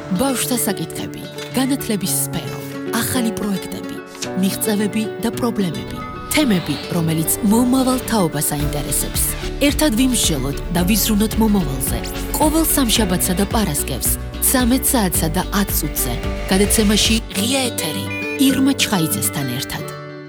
ბავშვთა საკითხები, განათლების სფერო, ახალი პროექტები, მიღწევები და პრობლემები, თემები, რომელიც მომავალ თაობას აინტერესებს. ერთად ვიმსჯელოთ და ვიზრუნოთ მომავალზე. ყოველ სამშაბათსა და პარასკევს, 13 საათსა და 10 წუთზე, გადაცემაში ღია ეთერი, ირმა ჩხაიძესთან ერთად.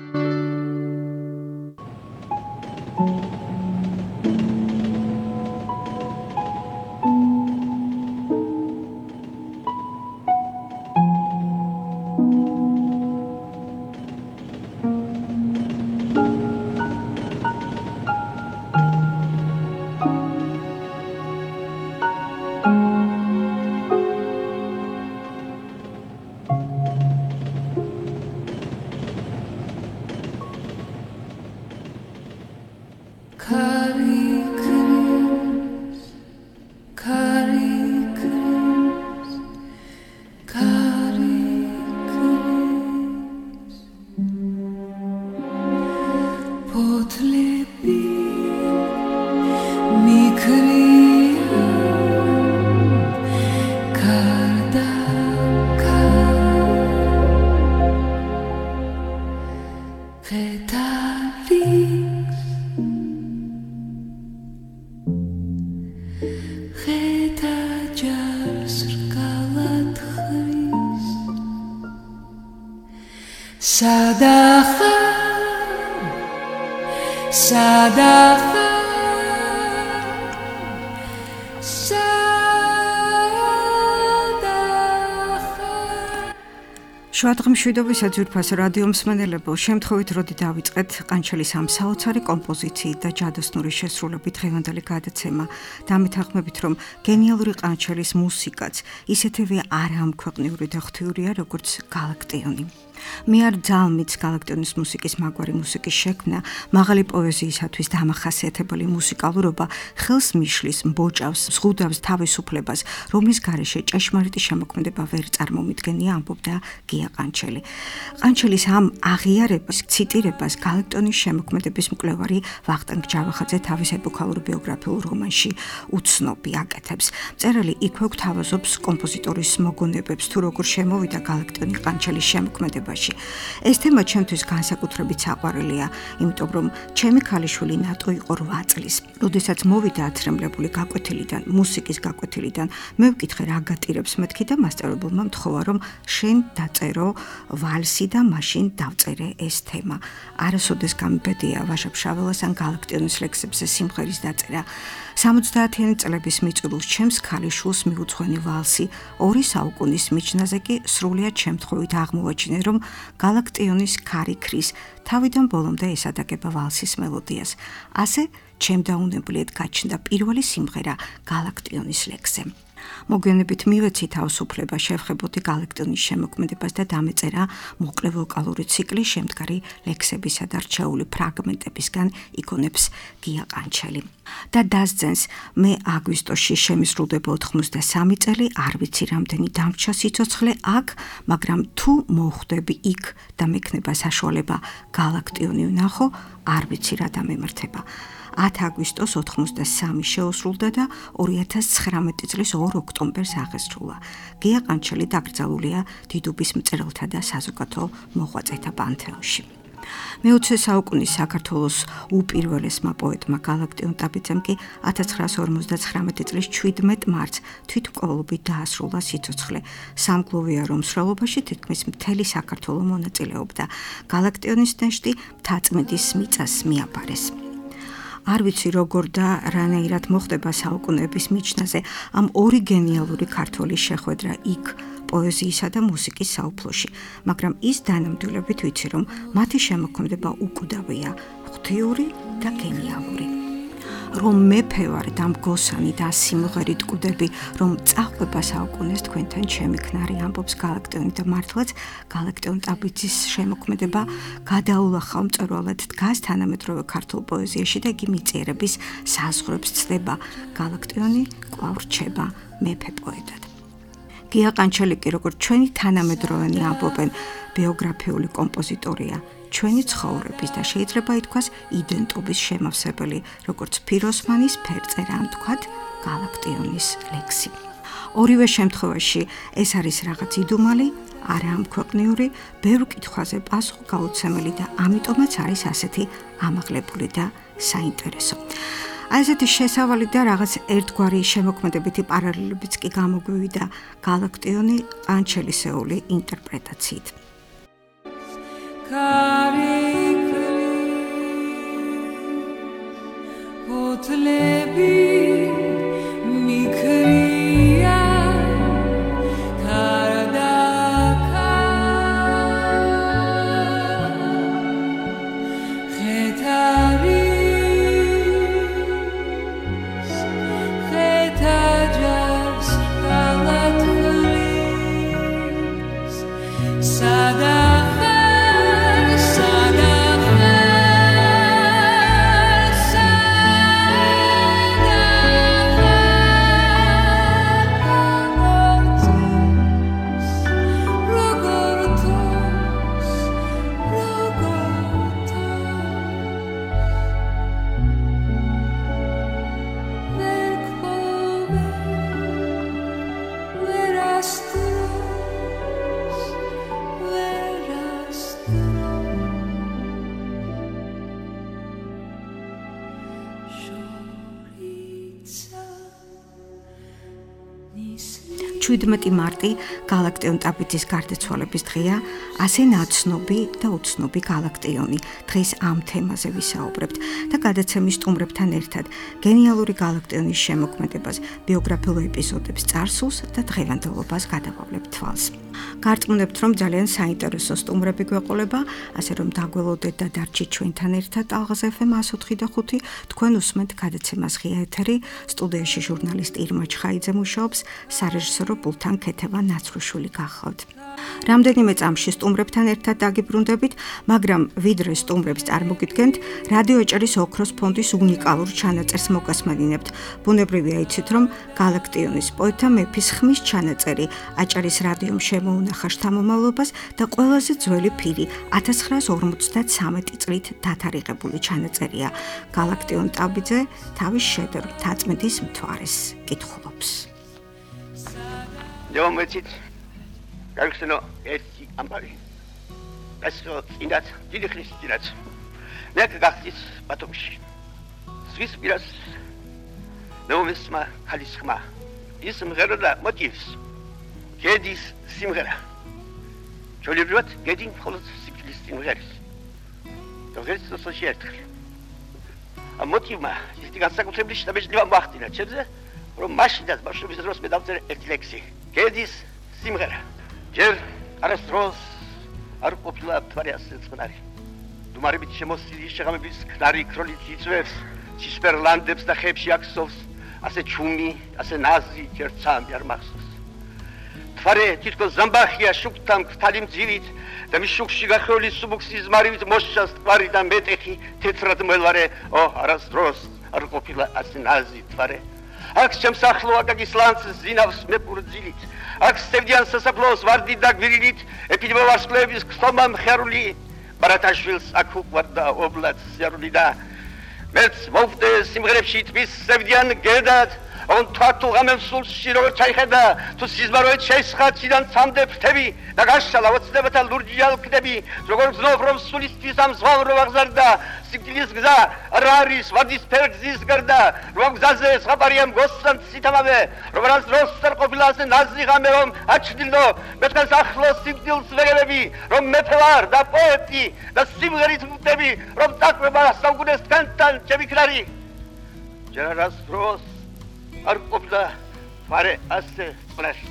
შუადღმშვიდობის ძვირფასო რადიო მსმენელებო, შემთხვევით როდი დავიწყეთ ყანჩელის ამ საოცარი კომპოზიციით და ჯადოსნური შესრულებით დღევანდელი გადაცემა, დამეთანხმებით, რომ გენიალური ყანჩელის მუსიკაც ისეთივე არაამქვეყნიური და ღვთიურია, როგორც გალაქტიონი. მე არ ძალმიც გალაქტიონის მუსიკის მაგვარი მუსიკის შექმნა, მაღალი პოეზიისათვის დამახასიათებელი მუსიკალურობა ხელს მიშლის, მბოჭავს, ზღუდავს თავისუფლებას, რომლის გარეშე ჭეშმარიტი შემოქმედება ვერ წარმომიდგენია, ამბობდა გია ყანჩელი. ყანჩელის ამ აღიარებას, ციტირებას გალაქტიონის შემოქმედების მკვლევარი ვახტანგ ჯავახაძე თავის ეპოქალურ ბიოგრაფიულ რომანში უცნობი აკეთებს. მწერალი იქვე გვთავაზობს კომპოზიტორის მოგონებებს, თუ როგორ შემოვიდა გალაქტიონი ყანჩელის შემოქმედება. ეს თემა ჩემთვის განსაკუთრებით საყვარელია, იმიტომ რომ ჩემი ქალიშვილი ნატო იყო 8 წლის. როდესაც მოვიდა აცრემლებული გაკვეთილიდან, მუსიკის გაკვეთილიდან, მე ვკითხე რა გატირებს მეთქი და მასწავლებელმა მთხოვა, რომ შენ დაწერო ვალსი და მაშინ დავწერე ეს თემა. არასოდეს გამიბედია ვაჟა-ფშაველას ან გალაქტიონის ლექსებზე სიმღერის დაწერა. 70-იანი წლების მიწურულს ჩემს ქალიშვილს მიუძღვენი ვალსი 2 საუკუნის მიჯნაზე კი სრულიად შემთხვევით აღმოვაჩინე, რომ გალაქტიონის ქარი ქრის, თავიდან ბოლომდე ესადაგება ვალსის მელოდიას. ასე ჩემ დაუნებლიეთ გაჩნდა პირველი სიმღერა გალაქტიონის ლექსზე. მოგვიანებით მივეცი თავისუფლება შევხებოდი გალაქტიონის შემოქმედებას და დამეწერა მოკლე ვოკალური ციკლი შემდგარი ლექსებისა და რჩეული ფრაგმენტებისგან იგონებს გია ყანჩელი. და დასძენს მე აგვისტოში შემისრულდება 83 წელი, არ ვიცი რამდენი დამრჩა სიცოცხლე აქ, მაგრამ თუ მოხვდები იქ და მექნება საშუალება გალაქტიონი ვნახო, არ ვიცი რა დამემართება. 10 აგვისტოს 83 შეუსრულდა და 2019 წლის 2 ოქტომბერს აღესრულა. გია ყანჩელი დაკრძალულია დიდუბის მწერალთა და საზოგადო მოღვაწეთა პანთეონში. მე-20 საუკუნის საქართველოს უპირველესმა პოეტმა გალაქტიონ ტაბიძემ კი 1959 წლის 17 მარტს თვითმკვლელობით დაასრულა სიცოცხლე. სამგლოვიარო მსვლელობაში თითქმის მთელი საქართველო მონაწილეობდა. გალაქტიონის ნეშტი მთაწმინდის მიწას მიაბარეს. არ ვიცი როგორ და რანაირად მოხდება საუკუნეების მიჯნაზე ამ ორი გენიალური ქართველის შეხვედრა იქ პოეზიისა და მუსიკის საუფლოში, მაგრამ ის დანამდვილებით ვიცი, რომ მათი შემოქმედება უკვდავია, ღვთიური და გენიალური. რომ მეფე ვარ და მგოსანი და სიმღერით კვდები, რომ წახვდება საუკუნეს თქვენთან ჩემი ქნარი, ამბობს გალაქტიონი და მართლაც გალაქტიონ ტაბიძის შემოქმედება გადაულახავ მწვერვალად დგას თანამედროვე ქართულ პოეზიაში და იგი მიწიერების საზღვრებს ცდება. გალაქტიონი კვლავ რჩება მეფე პოეტად. გია ყანჩელი კი როგორც ჩვენი თანამედროვენი ამბობენ ბიოგრაფიული კომპოზიტორია, ჩვენი ცხოვრების და შეიძლება ითქვას იდენტობის შემავსებელი, როგორც ფიროსმანის ფერწერა, ან თქვათ გალაქტიონის ლექსი. ორივე შემთხვევაში ეს არის რაღაც იდუმალი, არა ამქვეყნიური, ბევრ კითხვაზე პასუხი გაუცემელი და ამიტომაც არის ასეთი ამაღლებული და საინტერესო. აი ესეთი შესავალი და რაღაც ერთგვარი შემოქმედებითი პარალელებიც კი გამოგვივიდა გალაქტიონი ყანჩელისეული ინტერპრეტაციით. მარტი გალაქტიონ ტაბიძის გარდაცვალების დღეა, ასე ნაცნობი და უცნობი გალაქტიონი. დღეს ამ თემაზე ვისაუბრებთ და გადაცემის სტუმრებთან ერთად გენიალური გალაქტიონის შემოქმედებას, ბიოგრაფიულ ეპიზოდებს, წარსულს და დღევანდელობას გადავავლებთ თვალს. გარწმუნებთ, რომ ძალიან საინტერესო სტუმრები გვეყოლება, ასე რომ დაგველოდეთ და დარჩით ჩვენთან ერთად ალღაზ FM 104.5. თქვენ უსმენთ გადაცემას ღია ეთერი, სტუდიაში ჟურნალისტი ირმა ჩხაიძე მუშაობს, სარეჟისორო პულტთან ქეთევა ნაცრუშვილი გახლავთ. რამდენიმე წამში სტუმრებთან ერთად დაგიბრუნდებით, მაგრამ ვიდრე სტუმრებს წარმოგიდგენთ, რადიო ეჭერის ოქროს ფონდის უნიკალურ ჩანაწერს მოგასმენინებთ. ბუნებრივია იცით, რომ გალაქტიონის პოეტთა მეფის ხმის ჩანაწერი აჭარის რადიომ შემოუნახა შთამომავლობას და ყველაზე ძველი ფირი 1953 წლით დათარიღებული ჩანაწერია. გალაქტიონ ტაბიძე თავის შედევრ თაწმიდის მთვარეს კითხულობს. Garxeno erti ambari. Eso indat დიდი ხნის წინათ. მე გახდით ბათუმში. სვის პირას ნომისმა ხალისხმა. ის სიმღერა და მოტივს. გედის სიმღერა. ჯოლიბრივად გედის მხოლოდ სიკვდილის სიმღერის. დოგერს სოციალისტი. ა მოტივმა ის განსაკუთრებული შტაბეჭდილება მოახდინა. ჩემზე რომ მაშინაც ბავშვობის დროს მე დავწერე ერთი ლექსი. გედის სიმღერა. ჯერ არასდროს არ ყოფილა მთვარე ასე წყნარი. დუმარებით შემოსილი შეღამების ქნარი ქროლით იწვევს, ცისფერლანდებს და ხებში აქსოვს, ასე ჩუმი, ასე ნაზი ჯერცამი არ მახსოვს. მთვარე თითქოს ზამბახია შუქთან ქთალი მძივით და მის შუქში გახეული სუბუქსის მარივით მოშას თვარი და მეტეხი თეთრად მელვარე, არასდროს არ ყოფილა ასე ნაზი თვარე. აქ შემსახლო აკაკის ლანც ზინავს მეპურძილით. აქ სტევდიან სასაფლაოს ვარდით და გვირილით, ეპიდემია ვარსკვლავების ხსომა მხარული, ბარათაშვილს აქ უყვარდა ობლად სიარული და მეც მოვდე სიმღერებში თმის სტევდიან გედად, on თვართო გამემსულში როგორ ჩაიხედა, თუ სიზმაროეთ შეისხა ციდან ცამდე ფრთები და გაშალა ოცნებათა ლურჯი ალკდები, როგორ გზნով რომ სულისთვის ამ ზღვამ რო აღზარდა, სიკვდილის გზა არ არის ვარდის ფერგზის გარდა, რომ გზაზე ზღაპარია მგოსთან ციტამავე, რომ რას დროს არ ყოფილა ასე ნაზი ღამე რომ აჩდილო, მეთქანს ახლოს სიკვდილს ვერებები, რომ მეფე ვარ და პოეტი და სიმღერით ვდები, რომ დაკვება საუკუნეს თქვენთან ჩემი ქნარი. ჯერ რას დროს არ ყოფილა ფარე ასე წყნარი.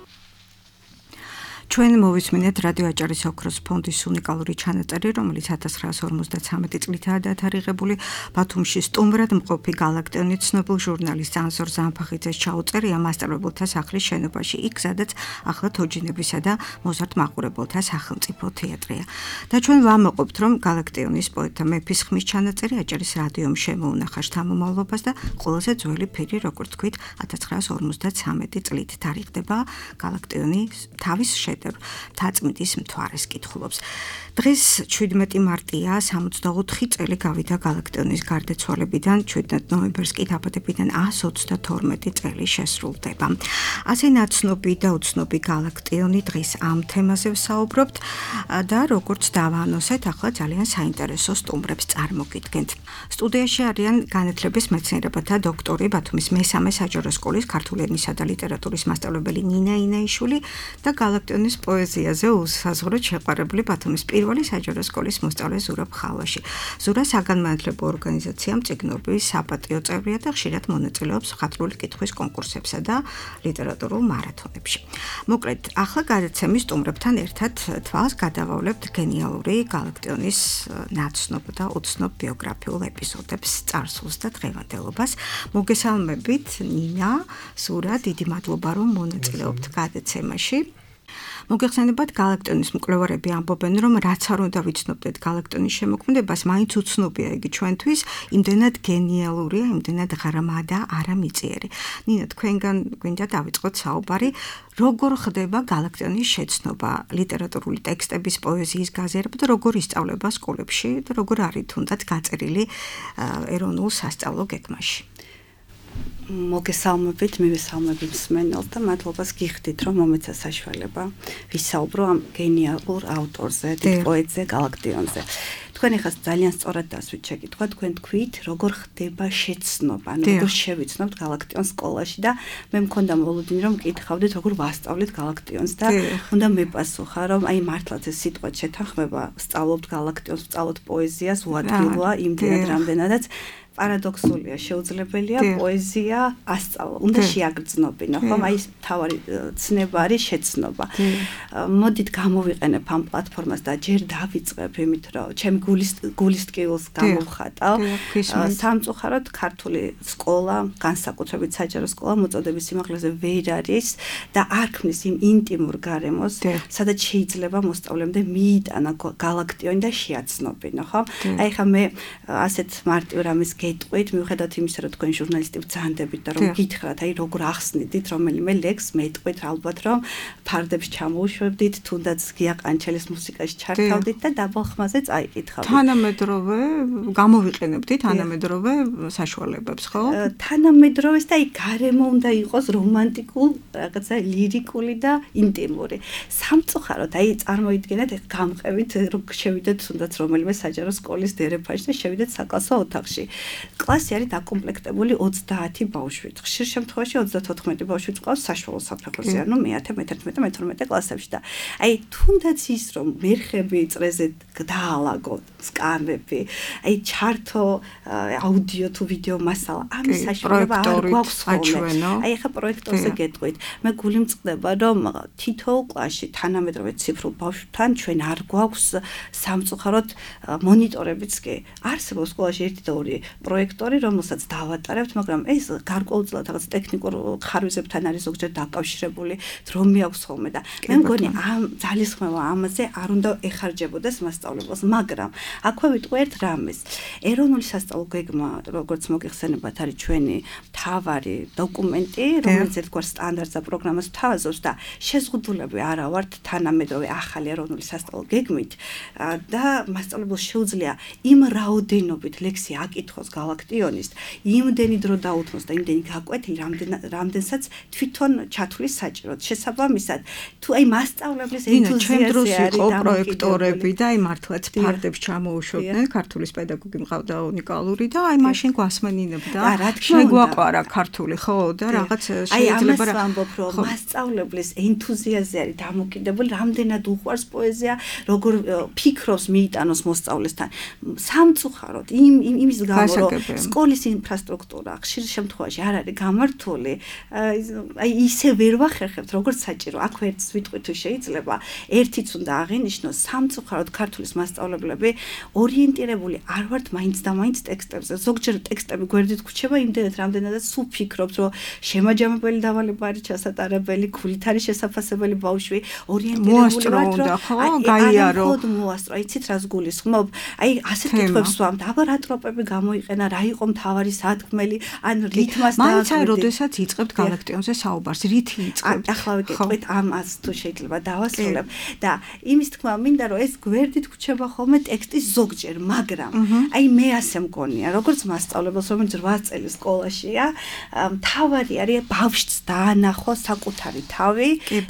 ჩვენ მოვისმინეთ რადიო აჭარის ოქროს ფონდის უნიკალური ჩანაწერი, რომელიც 1953 წლითაა დათარიღებული. ბათუმში სტუმრად მყოფი გალაქტიონი ცნობილ ჟურნალისტ ანზორ ზამფახიძეს ჩაუწერია მასწავლებელთა სახლის შენობაში, იქ სადაც ახლა თოჯინებისა და მოზარდ მაყურებელთა სახელმწიფო თეატრია. და ჩვენ ვამოყობთ, რომ გალაქტიონის პოეტთა მეფის ხმის ჩანაწერი აჭარის რადიომ შემოუნახა შთამომავლობას და ყველაზე ძველი ფირი, როგორც თქვით, 1953 წლით თარიღდება. გალაქტიონი თავის მდივანბედარ მთაწმინდის მთვარეს კითხულობს. დღეს 17 მარტია 64 წელი გავიდა გალაქტიონის გარდაცვალებიდან 17 ნოემბერს კი დაბადებიდან 132 წელი შესრულდება. ასე ნაცნობი და უცნობი გალაქტიონი დღეს ამ თემაზე ვსაუბრობთ და როგორც დავაანონსეთ, ახლა ძალიან საინტერესო სტუმრებს წარმოგიდგენთ. სტუდიაში არიან განათლების მეცნიერებათა დოქტორი, ბათუმის მესამე საჯარო სკოლის ქართული ენისა და ლიტერატურის მასწავლებელი ნინა ინაიშვილი და გალაქტიონის პოეზიაზე უსაზღვროდ შეყვარებული ბათუმის პირველი საჯარო სკოლის მოსწავლე ზურაბ ხალვაში. ზურა საგანმანათლებლო ორგანიზაცია მწიგნობრის საპატიო წევრია და ხშირად მონაწილეობს მხატვრული კითხვის კონკურსებსა და ლიტერატურულ მარათონებში. მოკლედ, ახლა გადაცემის სტუმრებთან ერთად თვალს გადავავლებთ გენიალური გალაქტიონის ნაცნობ და უცნობ ბიოგრაფიულ ეპიზოდებს, წარსულს და დღევანდელობას. მოგესალმებით, ნინა, ზურა, დიდი მადლობა რომ მონაწილეობთ გადაცემაში. მოგეხსენებათ, გალაქტიონის მკვლევარები ამბობენ, რომ რაც არ უნდა ვიცნობდეთ გალაქტიონის შემოქმედებას, მაინც უცნობია იგი ჩვენთვის, იმდენად გენიალურია, იმდენად ღრმა და არამიწიერი. ნინა, თქვენგან გვინდა დავიწყოთ საუბარი, როგორ ხდება გალაქტიონის შეცნობა, ლიტერატურული ტექსტების, პოეზიის გაზიარება და როგორ ისწავლება სკოლებში და როგორ არის თუნდაც გაწერილი ეროვნულ სასწავლო გეგმაში. მოგესალმებით, მივესალმებით მსმენელს და მადლობას გიხდით, რომ მომეცა საშუალება ვისაუბრო ამ გენიალურ ავტორზე, დიდ პოეტზე, გალაქტიონზე. თქვენ ახლა ძალიან სწორად დასვით შეკითხვა, თქვენ თქვით, როგორ ხდება შეცნობა, როგორ შევიცნობთ გალაქტიონს სკოლაში და მე მქონდა მოლოდინი, რომ მკითხავდით, როგორ ვასწავლეთ გალაქტიონს და უნდა მეპასუხა, რომ აი მართლაც ეს სიტყვა შეთანხმება, სწავლობთ გალაქტიონს, სწავლობთ პოეზიას, უადგილოა იმდენად რამდენადაც პარადოქსულია, შეუძლებელია პოეზია ასწავლა, უნდა შეაგრძნობინო, ხომ? აი ეს თავარი ცნება არის შეცნობა. მოდით გამოვიყენებ ამ პლატფორმას და ჯერ დავიწყებ იმით, რომ ჩემი გულის ტკივილს გამოვხატავ. სამწუხაროდ ქართული სკოლა, განსაკუთრებით საჯარო სკოლა მოწოდების სიმაღლეზე ვერ არის და არ ქმნის იმ ინტიმურ გარემოს, სადაც შეიძლება მოსწავლემდე მიიტანა გალაქტიონი და შეაცნობინო, ხო? აი ხა მე ასეთ მარტივ რამის გეტყვით, მიუხედავად იმისა, რომ თქვენ ჟურნალისტი ბრძანდებით და რომ გითხრათ, აი როგორ ახსნიდით რომელიმე ლექსს, მეტყვით ალბათ, რომ ფარდებს ჩამოუშვებდით, თუნდაც გია ყანჩელის მუსიკაში ჩართავდით და დაბალ ხმაზე წაიკითხავდით. თანამედროვე გამოვიყენებდით თანამედროვე საშუალებებს, ხო? თანამედროვეს და აი გარემო უნდა იყოს რომანტიკულ, რაღაცა ლირიკული და ინტიმური. სამწუხაროდ, აი წარმოიდგინეთ, გამყევით, რომ შევიდეთ თუნდაც რომელიმე საჯარო სკოლის დერეფანში და შევიდეთ საკლასო ოთახში. კლასი არის დაკომპლექტებული 30 ბავშვით. ხშირ შემთხვევაში 34 ბავშვი წავს საშუალო საფეხურზე, ანუ მე-10, მე-11, მე-12 კლასებში და აი თუნდაც ის რომ მერხები წრეზე დაალაგო სკამები, აი ჩართო აუდიო თუ ვიდეო მასალა, ამის საშუალება არ გვაქვს ხოლმე. აი ახლა პროექტორზე გეტყვით. მე გული მწყდება, რომ თითოეულ კლასში თანამედროვე ციფრულ ბავშვთან ჩვენ არ გვაქვს სამწუხაროდ მონიტორებიც კი. არსებობს სკოლაში ერთი და ორი პროექტორი, რომელსაც დავატარებთ, მაგრამ ეს გარკვეულწილად რაღაც ტექნიკურ ხარვიზებთან არის ზოგჯერ დაკავშირებული, დრომი აქვს ხოლმე და მე მგონი ამ ძალისხმევა ამაზე არ უნდა ეხარჯებოდეს მასწავლებლებს, მაგრამ აქვე ვიტყვი ერთ რამეს. ეროვნული სასწავლო გეგმა, როგორც მოგეხსენებათ, არის ჩვენი მთავარი დოკუმენტი, რომელიც ერთგვარ სტანდარტს და პროგრამას თავაზობს და შეზღუდულები არა ვართ თანამედროვე ახალი ეროვნული სასწავლო გეგმით და მასწავლებელს შეუძლია იმ რაოდენობით ლექსი აკითხოს გალაქტიონის, იმდენი დრო დაუთმოს და იმდენი გაკვეთილი, რამდენსაც თვითონ ჩათვლის საჭიროდ. შესაბამისად, თუ აი მასწავლებლის ენთუზიაზმი არის პროექტორები და აი მართლაც ფარდებს ჩამოუშვებდნენ, ქართულის პედაგოგი მყავდა უნიკალური და აი მაშინ გვასმენინებდა. შეგვაყვარა ქართული, ხო და რაღაც შეიძლება რა ამბობ, რომ მასწავლებლის ენთუზიაზმი არის დამოკიდებული, რამდენად უყვარს პოეზია, როგორ ფიქრობს მიიტანოს მოსწავლესთან. სამწუხაროდ იმის გამო, რომ სკოლის ინფრასტრუქტურა ხშირ შემთხვევაში არ არის გამართული, აი ისე ვერ ვახერხებთ, როგორც საჭირო. აქ ერთს ვიტყვი თუ შეიძლება, ერთიც უნდა აღინიშნოს, სამწუხაროდ ქართულის მასწავლებლები ორიენტირებული არ ვართ მაინც და მაინც ტექსტებზე. ზოგჯერ ტექსტები გვერდით გვჩება იმდენად, რამდენადაც სულ ფიქრობთ, რომ შემაჯამებელი დავალება არის ჩასატარებელი, ქულით არის შესაფასებელი ბავშვი, ორიენტირებული ვართ, რომ გაიარო. მოასწრო, იცით რას გულისხმობ? აი ასეთ კითხვებს ვამთ, აბა რა ტროპები გამოიყენა გამოიყენა, რა იყო მთავარი სათქმელი, ან რითმას მაინც აი როდესაც იწყებთ გალაქტიონზე საუბარს, რითი იწყებთ? ახლა ვიგეთყვით ამას თუ შეიძლება დავასრულებ და იმის თქმა მინდა რომ ეს გვერდით გვჩება ხოლმე ტექსტის ზოგჯერ, მაგრამ აი მე ასე მგონია, როგორც მასწავლებელს, რომელიც 8 წელი სკოლაშია, მთავარი არის ბავშვს დაანახო საკუთარი თავი.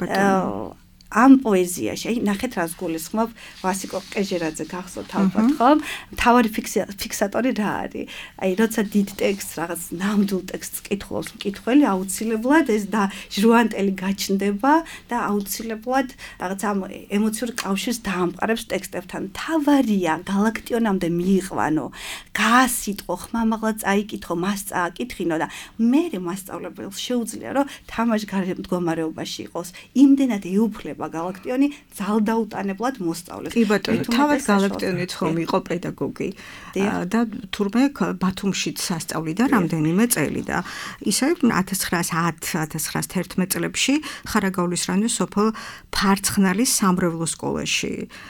ამ პოეზიაში, აი ნახეთ რას გულისხმობ ვასიკო ყეჟერაძე გახსოვთ ალბათ ხომ? მთავარი ფიქსატორი რა არის? აი როცა დიდ ტექსტს რაღაც ნამდვილ ტექსტს კითხულობს მკითხველი, აუცილებლად ეს და ჟრუანტელი გაჩნდება და აუცილებლად რაღაც ამ ემოციურ კავშირს დაამყარებს ტექსტებთან. მთავარია გალაქტიონამდე მიიყვანო, გაასიტყო, ხმამაღლა წაიკითხო, მას წააკითხინო და მე მასწავლებელს შეუძლია რომ თამაშგარე მდგომარეობაში იყოს. იმდენად ეუფლება გალაქტიონი ძალდაუტანებლად მოსწავლეს. კი ბატონო, თავად გალაქტიონიც ხომ იყო პედაგოგი და თურმე ბათუმშიც სასწავლიდა რამდენიმე წელი და ისე 1910-1911 წლებში ხარაგაულის რაიონის სოფელ ფარცხნალის სამრევლო სკოლაში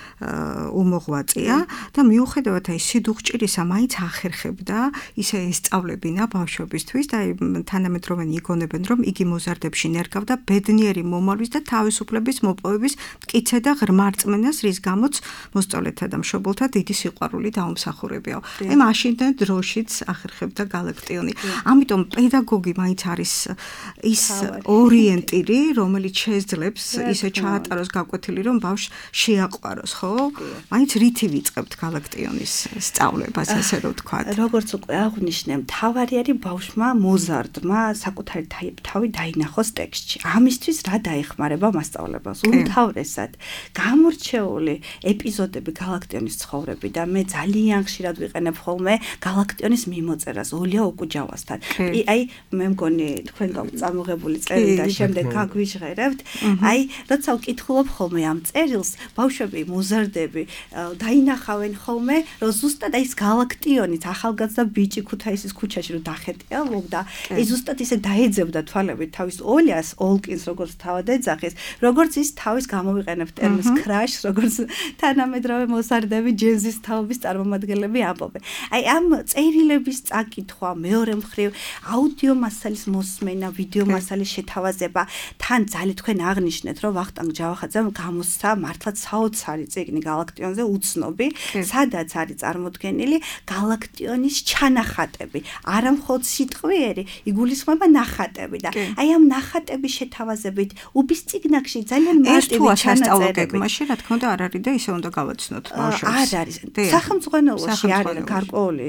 უმოღვაწეა და მიუხედავად აი სიდუხჭირისა მაინც ახერხებდა ისე ესწავლებინა ბავშვებისთვის და თანამედროვენი იგონებენ რომ იგი მოზარდებში ნერგავდა ბედნიერი მომავლის და თავისუფლების მოპოვების მტკიცე და ღრმა რწმენას, რის გამოც მოსწავლეთა და მშობელთა დიდი სიყვარული დაუმსახურებიაო. აი მაშინდელ დროშიც ახერხებდა გალაქტიონი. ამიტომ პედაგოგი მაინც არის ის ორიენტირი, რომელიც შეძლებს ისე ჩაატაროს გაკვეთილი, რომ ბავშვს შეაყვაროს, ხო? მაინც რითი ვიწყებთ გალაქტიონის სწავლებას, ასე რომ ვთქვათ. როგორც უკვე აღვნიშნე, მთავარი არის ბავშვმა მოზარდმა საკუთარი თავი დაინახოს ტექსტში. ამისთვის რა დაეხმარება მასწავლებლებს? უმთავრესად გამორჩეული ეპიზოდები გალაქტიონის ცხოვრებიდან. მე ძალიან ხშირად ვიყენებ ხოლმე გალაქტიონის მიმოწერას ოლია ოკუჯავასთან. აი მე მგონი თქვენ გაქვთ წამოღებული წერილი და შემდეგ გაგვიჟღერებთ. აი როცა ვკითხულობ ხოლმე ამ წერილს, ბავშვები მოზარდები დაინახავენ ხოლმე, რომ ზუსტად აი ეს გალაქტიონის ახალგაზრდა ბიჭი ქუთაისის ქუჩაში რომ დახეტიალობდა, ის ზუსტად ისე დაეძებდა თვალებით თავის ოლიას, ოლკინს როგორც თავად ეძახეს, როგორც ის თავის გამოვიყენებ ტერმინს crash, როგორც თანამედროვე მოსარდები ჯენზის თაობის წარმომადგენლები ამბობენ. აი ამ წერილების წაკითხვა, მეორე მხრივ აუდიო მასალის მოსმენა, ვიდეო მასალის შეთავაზება, თან ძალიან თქვენ აღნიშნეთ, რომ ვახტანგ ჯავახაძემ გამოსცა მართლაც საოცარი წიგნი გალაქტიონზე უცნობი, სადაც არის წარმოდგენილი გალაქტიონის ჩანახატები. არა მხოლოდ სიტყვიერი, იგულისხმება ნახატები და აი ამ ნახატების შეთავაზებით უბის წიგნაკში ძალიან მარტივი ჩანაწერები. მაშინ რა თქმა უნდა არ არის და ისე უნდა გავაცნოთ ბავშვებს. არ არის. სახელმწიფოში არის გარკვეული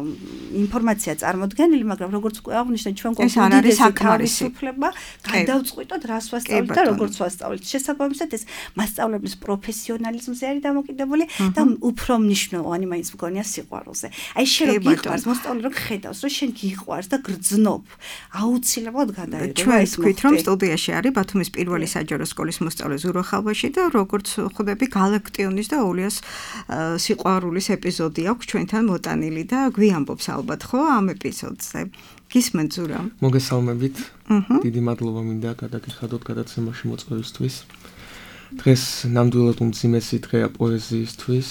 ინფორმაცია წარმოდგენილი, მაგრამ როგორც უკვე აღვნიშნეთ, ჩვენ კონკრეტული თავისუფლება გადავწყვიტოთ რას ვასწავლეთ და როგორც ვასწავლეთ. შესაბამისად ეს მასწავლებლის პროფესიონალიზმზე არის დამოკიდებული და უფრო მნიშვნელოვანი მაინც მგონია სიყვარულზე. აი შენ რო გიყვარს მოსწავლე რო ხედავს, რომ შენ გიყვარს და გრძნობ, აუცილებლად გადაიღება. ჩვენ ვთქვით, რომ სტუდიაში არის ბათუმის პირველი საჯარო სკოლის მოსწავლე ზურო ხალბაში და როგორც ხვდები გალაქტიონის და ოლიას სიყვარულის ეპიზოდი აქვს ჩვენთან მოტანილი და გვიამბობს ალბათ ხო ამ ეპიზოდზე. გისმენთ ზურა? მოგესალმებით. დიდი მადლობა მინდა გადაგიხადოთ გადაცემაში მოწვევისთვის. დღეს ნამდვილად უმძიმესი დღეა პოეზიისთვის.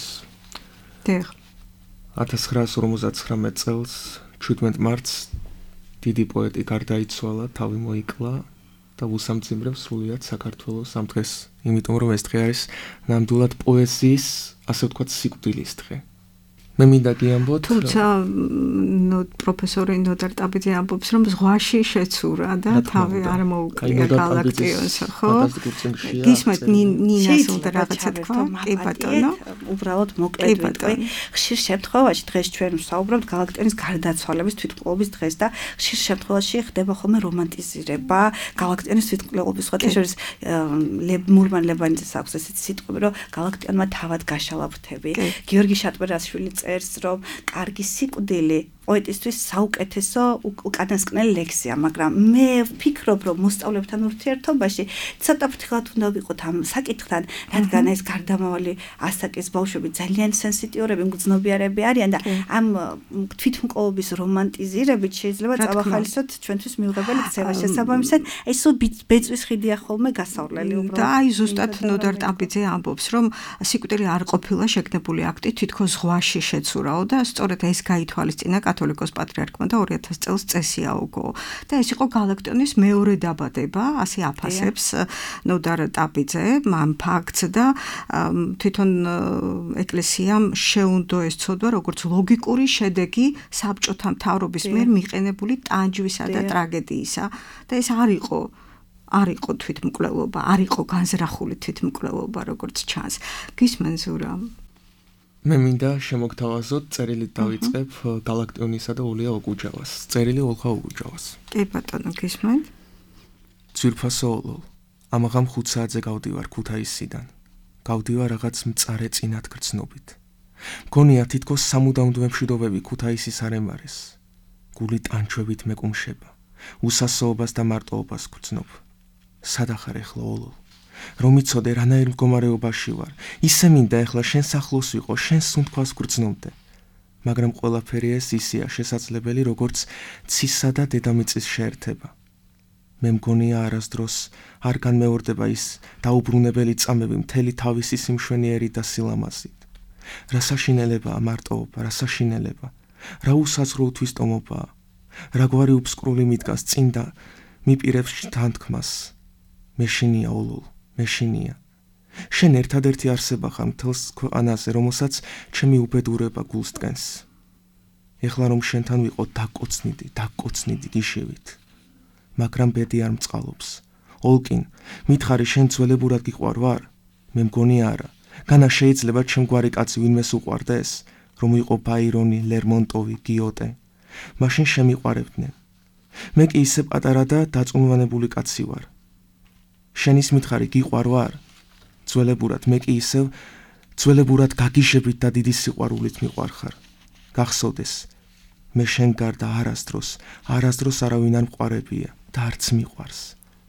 1959 წელს 17 მარტს დიდი პოეტი გარდაიცვალა, თავი მოიკლა და უსამძიმრებს სრულიად საქართველოს ამ დღეს, იმიტომ რომ ეს დღე არის ნამდვილად პოეზიის, ასე ვთქვათ, სიკვდილის დღე. მე მინდა გიამბოთ, თუმცა პროფესორი ნოდარ ტაბიძე ამბობს, რომ ზღვაში შეცურა და თავი არ მოუკლია გალაქტიონს, ხო? გისმენთ ნინას უნდა რაღაცა თქვა? კი ბატონო. უბრალოდ მოკლედ ვიტყვი. ხშირ შემთხვევაში დღეს ჩვენ ვსაუბრობთ გალაქტიონის გარდაცვალების თვითმკვლელობის დღეს და ხშირ შემთხვევაში ხდება ხოლმე რომანტიზირება გალაქტიონის თვითმკვლელობის. სხვა შორის მურმან ლებანიძეს აქვს ესეთი სიტყვები, რომ გალაქტიონმა თავად გაშალა ფრთები. გიორგი შატბერაშვილი წერს, რომ კარგი სიკვდილი პოეტისთვის საუკეთესო უკანასკნელი ლექსია, მაგრამ მე ვფიქრობ, რომ მოსწავლებთან ურთიერთობაში ცოტა ფრთხილად უნდა ვიყოთ ამ საკითხთან, რადგან ეს გარდამავალი ასაკის ბავშვები ძალიან სენსიტიურები, მგრძნობიარები არიან და ამ თვითმკვლელობის რომანტიზირებით შეიძლება წავახალისოთ ჩვენთვის მიუღებელი ქცევა. შესაბამისად, ეს ბეწვის ხიდია ხოლმე გასავლელი უბრალოდ. და აი ზუსტად ნოდარ ტაბიძე ამბობს, რომ სიკვდილი არ ყოფილა შეგნებული აქტი, თითქოს ზღვაში შეცურაო და სწორედ ეს გაითვალისწინა კათოლიკოს პატრიარქმა და 2000 წელს წესი აუგო. და ეს იყო გალაქტიონის მეორე დაბადება, ასე აფასებს ნოდარ ტაბიძე ამ ფაქტს და თვითონ ეკლესიამ შეუნდო ეს ცოდვა როგორც ლოგიკური შედეგი საბჭოთა მთავრობის მიერ მიყენებული ტანჯვისა და ტრაგედიისა და ეს არ იყო თვითმკვლელობა, არ იყო განზრახული თვითმკვლელობა, როგორც ჩანს. გისმენ ზურა? მე მინდა შემოგთავაზოთ წერილით დავიწყებ გალაქტიონისა და ოლია ოგუჯავას. წერილი ოლხა ოგუჯავას. კი ბატონო, გისმენთ? ძვირფასო ოლოლ, ამაღამ 5 საათზე გავდივარ ქუთაისიდან. გავდივარ რაღაც მწარე წინათ გრძნობით. მგონია თითქოს სამუდამოდ მშვიდობები ქუთაისის არ ემარეს. გული ტანჩვებით მეკუმშება. უსასოობას და მარტოობას გრძნობ. სად ახარ ეხლა ოლოლ? რომ იცოდე რანაირ მდგომარეობაში ვარ. ისე მინდა ეხლა შენს ახლოს ვიყო, შენს სუნთქვას გრძნობდე. მაგრამ ყველაფერი ეს ისეა შესაძლებელი, როგორც ცისა და დედამიწის შეერთება. მე მგონია არასდროს არ განმეორდება ის დაუბრუნებელი წამები მთელი თავისი სიმშვენიერი და სილამაზით. რა საშინელებაა მარტოობა, რა საშინელება, რა უსაზღვრო თვისტომობაა, რაგვარი უბსკრული მიდგას წინ და მიპირებს თანთქმას. მეშინია ოლოლ, მეშინია. შენ ერთადერთი არსება ხარ მთელს ქვეყანაზე, რომელსაც ჩემი უბედურება გულს დგენს. ეხლა რომ შენთან ვიყო დაკოცნიდი გიშევით. მაგრამ ბედი არ მწყალობს. ოლკინ, მითხარი შენ ძველებურად გიყვარ ვარ? მე მგონია არა. განა შეიძლება ჩემგვარი კაცი ვინმეს უყვარდეს, რომ იყო ბაირონი, ლერმონტოვი, გიოტე. მაშინ შემიყვარებდნენ. მე კი ისე პატარა და დაწუნვანებული კაცი ვარ. შენის მითხარი გიყვარ ვარ? ძველებურად მე კი ისევ ძველებურად გაგიჟებით და დიდი სიყვარულით მიყვარხარ. გახსოვდეს, მე შენ გარდა არასდროს არავინ არ მყარებია და არც მიყვარს.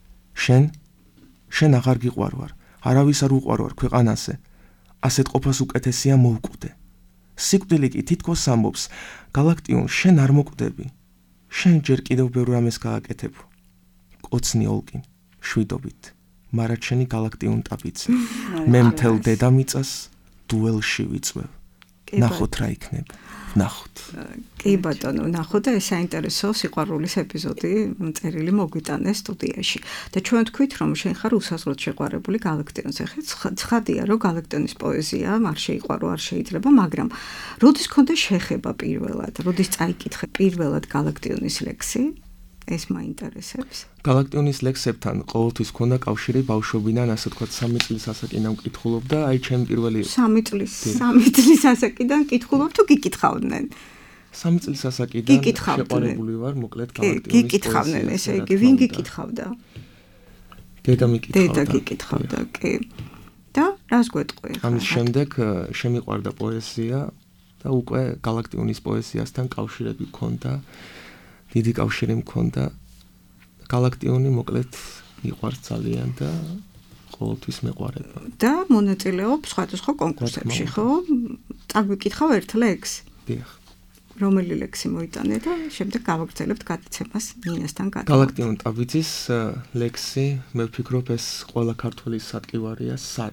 შენ აღარ გიყვარ ვარ, არავის არ უყვარ ვარ ქვეყანაზე. ასეთ ყოფას უკეთესია მოვკვდე. სიკვდილი კი თითქოს ამბობს, გალაქტიონ შენ არ მოკვდები. შენ ჯერ კიდევ ბევრ რამეს გააკეთებ. კოცნი ოლკინ, შვიდობით. მარაჩენი გალაქტიონ ტაბიძე. მე მთელ დედამიწას დუელში ვიწვევ. ნახოთ რა იქნება. ნახოთ. კი ბატონო, ნახოთ და ეს საინტერესო სიყვარულის ეპიზოდი წერილი მოგვიტანეს სტუდიაში. და ჩვენ თქვით, რომ შენ ხარ უსაზღროდ შეყვარებული გალაქტიონზე. ცხადია, რომ გალაქტიონის პოეზია არ შეიყვარო, არ შეიძლება, მაგრამ როდის ქონდა შეხება პირველად? როდის წაიკითხე პირველად გალაქტიონის ლექსი? ეს მაინტერესებს. გალაქტიონის ლექსებთან ყოველთვის ქონდა კავშირი ბავშვობიდან, ასე ვთქვათ, 3 წლის ასაკიდან ვკითხულობდა, აი ჩემი პირველი 3 წლის ასაკიდან კითხულობ თუ გიკითხავდნენ? 3 წლის ასაკიდან შეყვარებული ვარ, მოკლედ გალაქტიონის პოეზიას. გიკითხავდნენ, ესე იგი, ვინ გიკითხავდა? დედა მიკითხავდა. დედა გიკითხავდა, კი. და რას გვეტყვი? ამის შემდეგ შემიყვარდა პოეზია და უკვე გალაქტიონის პოეზიასთან კავშირები მქონდა. დიდი კავშირი მქონდა. გალაქტიონი მოკლედ მიყვარს ძალიან და ყოველთვის მეყვარება. და მონაწილეობს სხვადასხვა კონკურსებში, ხო? წაგვიკითხავ ერთ ლექსს? დიახ. რომელი ლექსი მოიტანე და შემდეგ გავაგრძელებთ გადაცემას ნინასთან გადავ. გალაქტიონ ტაბიძის ლექსი, მე ვფიქრობ ეს ყველა ქართველის სატკივარია, სად.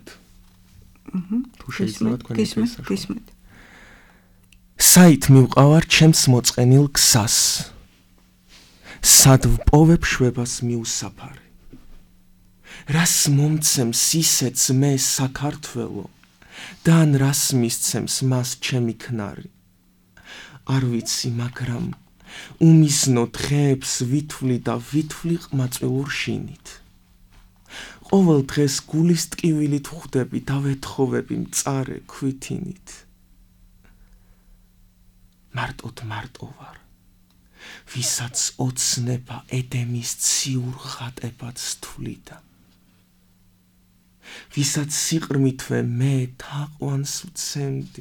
თუ შეიძლება თქვენი გისმენთ. საით მივყავარ ჩემს მოწყენილ გზას. სად ვპოვებ შვებას მიუსაფარი. რას მომცემს ისეც მე საქართველო და ან რას მისცემს მას ჩემი ქნარი. არ ვიცი, მაგრამ უმიზნო დღეებს ვითვლი და ვითვლი ყმაწვილურ შინით. ყოველ დღეს გულის ტკივილით ვხვდები და ვეთხოვები მწარე ქვითინით. მარტო ვარ. ვისაც ოცნება ედემის ციურ ხატებად თვლიდა. ვისაც სიყრმითვე მე თაყვანს ვცემდი.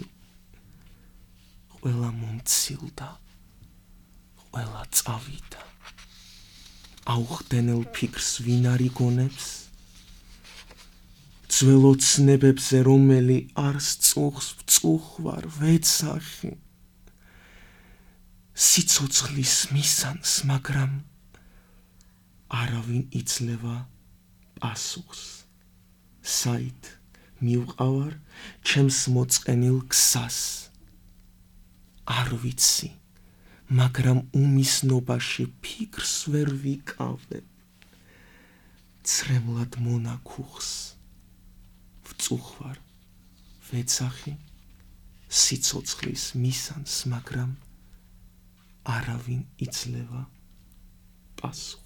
ყველა მომცილდა, ყველა წავიდა. აუხდენელ ფიქრს ვინ არ იგონებს? ძველ ოცნებებზე რომელი არს წუხს ვწუხვარ ვეცახი. სიცოცხლის მისანს, მაგრამ არავინ იძლევა პასუხს. საით მივყავარ ჩემს მოწყენილ გზას. არ ვიცი, მაგრამ უმისნობაში ფიქრს ვერ ვიკავებ. ცრემლად მონაქუხს ვწუხვარ, ვეცახი სიცოცხლის მისანს, მაგრამ არავინ იძლევა პასუხს.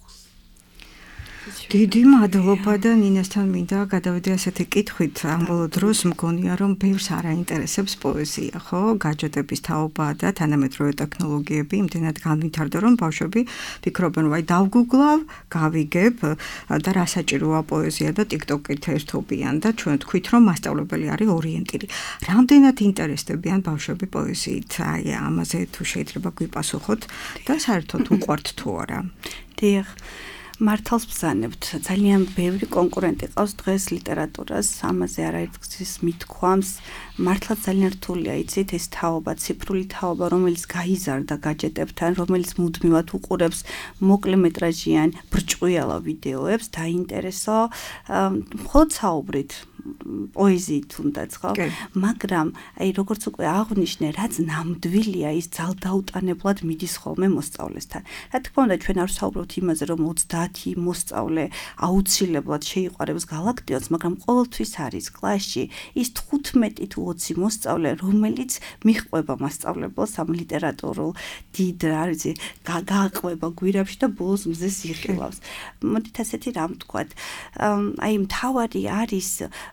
დიდი მადლობა და ნინასთან მინდა გადავიდე ასეთი კითხვით. ამ ბოლო დროს მგონია რომ ბევრს არ აინტერესებს პოეზია, ხო? გაჯეტების თაობა და თანამედროვე ტექნოლოგიები იმდენად განვითარდა, რომ ბავშვები ფიქრობენ, ვაი, დავგუგლავ, გავიგებ და რა საჭიროა პოეზია და TikTok-ით ერთობიან და ჩვენ თქვით, რომ მასწავლებელი არის ორიენტირი. რამდენად ინტერესდებიან ბავშვები პოეზიით? აი, ამაზე თუ შეიძლება გვიპასუხოთ და საერთოდ უყვართ თუ არა? დიახ. მართალს ვბრძანებთ, ძალიან ბევრი კონკურენტი ყავს დღეს ლიტერატურას, ამაზე არაერთგზის მithქვამს, მართლა ძალიან რთულია, იცით, ეს თაობა, ციფრული თაობა, რომელიც გაიზარდა გაჯეტებთან, რომელიც მუდმივად უყურებს მოკლემეტრაჟიან ბრჭყვიალა ვიდეოებს, დაინტერესო, მხოლოდ საუბრით პოეზიით თუნდაც, ხო? მაგრამ აი როგორც უკვე აღვნიშნე, რაც ნამდვილია, ის ძალდაუტანებლად მიდის ხოლმე მოსწავლესთან. რა თქმა უნდა, ჩვენ არ ვსაუბრობთ იმაზე, რომ 30 მოსწავლე აუცილებლად შეიყვარებს გალაქტიონს, მაგრამ ყოველთვის არის კლასში ის 15 თუ 20 მოსწავლე, რომელიც მიჰყვება მასწავლებელს ამ ლიტერატურულ დიდ არის გააყვება გვირაბში და ბოლოს მზეს იხილავს. მოდით ასეთი რამ ვთქვათ. აი მთავარი არის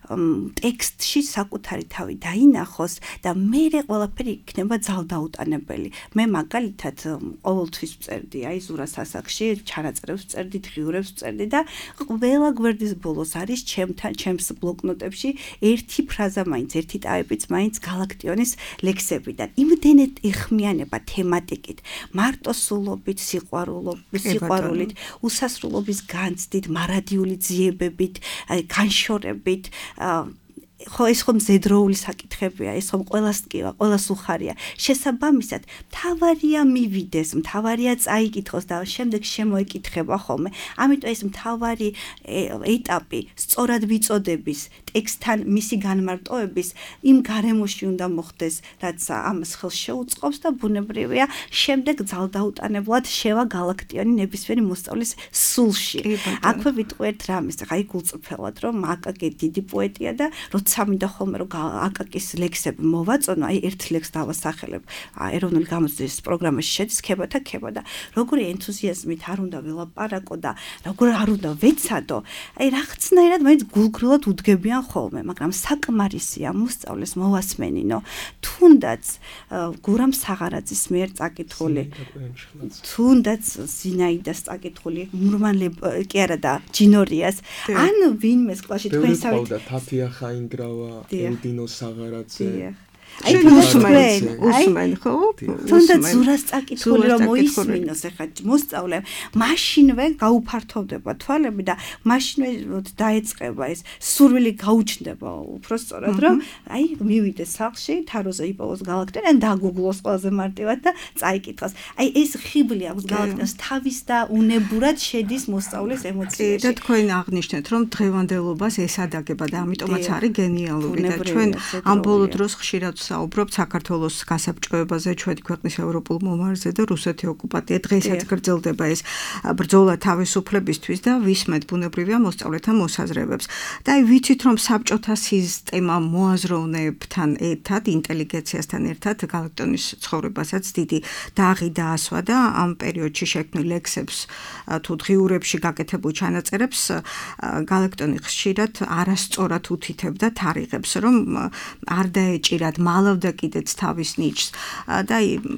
ტექსტში საკუთარი თავი დაინახოს და მერე ყველაფერი იქნება ძალდაუტანებელი. მე მაგალითად ყოველთვის ვწერდი, აი ზურას ასაკში ჩანაწერებს ვწერდი, დღიურებს ვწერდი და ყველა გვერდის ბოლოს არის ჩემს ბლოკნოტებში ერთი ფრაზა მაინც, ერთი ტაეპიც მაინც გალაქტიონის ლექსებიდან. იმდენად ეხმიანება თემატიკით, მარტოსულობით, სიყვარულით, უსასრულობის განცდით, მარადიული ძიებებით, განშორებით, ხო ეს ხომ ზედროული საკითხებია, ეს ხომ ყველას ტკივა, ყველას უხარია. შესაბამისად, მთავარია მივიდეს, მთავარია წაიკითხოს და შემდეგ შემოეკითხება ხოლმე. ამიტომ ეს მთავარი ეტაპი სწორად ვიწოდების ტექსტთან მისი განმარტოების იმ გარემოში უნდა მოხდეს, რაც ამას ხელს შეუწყობს და ბუნებრივია, შემდეგ ძალდაუტანებლად შევა გალაქტიონი ნებისმიერი მოსწავლის სულში. აქვე ვიტყვიერთ რამეს, აი გულწრფელად, რომ აკაკი დიდი პოეტია და როცა მინდა ხოლმე რომ აკაკის ლექსები მოვაწონო, აი ერთ ლექსს დავასახელებ. ეროვნული გამოცდის პროგრამაში შედის ქებათა ქება და როგორი ენთუზიაზმით არ უნდა ველაპარაკო და როგორ არ უნდა ვეცადო, აი რაღაცნაირად მაინც გულგრილად უდგებიან ხოლმე, მაგრამ საკმარისია მოსწავლეს მოვასმენინო, თუნდაც გურამ საღარაძის მიერ წაკითხული, თუნდაც ზინაიდას წაკითხული, მურმან კი არა და ჯინორიას, ან ვინმეს კლასში თქვენსავით თათია ხაინგრავა, ელდინო საღარაძე. აი უსმენ ხო? თუნდაც ზურას წაკითხული რომ მოისმინოს ახლა მოსწავლემ, მაშინვე გაუფართოვდება თვალები და მაშინვე დაეწყება ეს სურვილი გაუჩნდება უფრო სწორად რომ აი მივიდეს სახლში, თაროზე იპოვოს გალაქტიონი, ან დაგუგლოს ყველაზე მარტივად და წაიკითხოს. აი ეს ხიბლი აქვს გალაქტიონს თავის და უნებურად შედის მოსწავლის ემოციაში. და თქვენ აღნიშნეთ რომ დღევანდელობას ესადაგება და ამიტომაც არის გენიალური და ჩვენ ამ ბოლო დროს ხშირად საუბრობთ საქართველოს გასაბჭოებაზე, ჩვენი ქვეყნის ევროპულ მომავალზე და რუსეთი ოკუპაცია. დღესაც გრძელდება ეს ბრძოლა თავისუფლებისთვის და ვისმენთ ბუნებრივია მოსწავლეთა მოსაზრებებს. და აი ვიცით რომ საბჭოთა სისტემა მოაზროვნეებთან ერთად, ინტელიგენციასთან ერთად გალაქტიონის ცხოვრებასაც დიდი დაღი დაასვა და ამ პერიოდში შექმნილ ლექსებს თუ დღიურებში გაკეთებულ ჩანაწერებს გალაქტიონი ხშირად არასწორად უთითებდა თარიღებს, რომ არ დაეჭირათ მალავდა კიდეც თავის ნიჭს და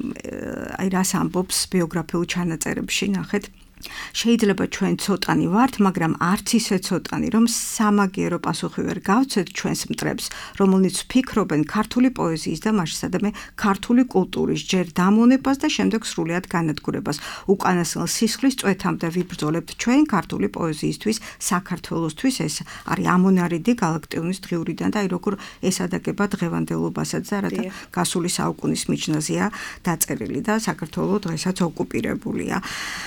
აი რას ამბობს ბიოგრაფიულ ჩანაწერებში ნახეთ. შეიძლება ჩვენ ცოტანი ვართ, მაგრამ არც ისე ცოტანი, რომ სამაგიერო პასუხი ვერ გავცეთ ჩვენს მტრებს, რომელნიც ვფიქრობენ ქართული პოეზიის და მასშტაბზე ქართული კულტურის ჯერ დამონებას და შემდეგ სრულად განადგურებას. უკანასკნელ სისხლის წვეთამდე ვიბრძოლებთ ჩვენ ქართული პოეზიისთვის, საქართველოსთვის. ეს არის ამონარიდი გალაქტიონის დღიურიდან და აი როგორ ესადაგება დღევანდელობასაც და რათა გასული საუკუნის მიჯნაზეა დაწერილი და საქართველო დღესაც ოკუპირებულია.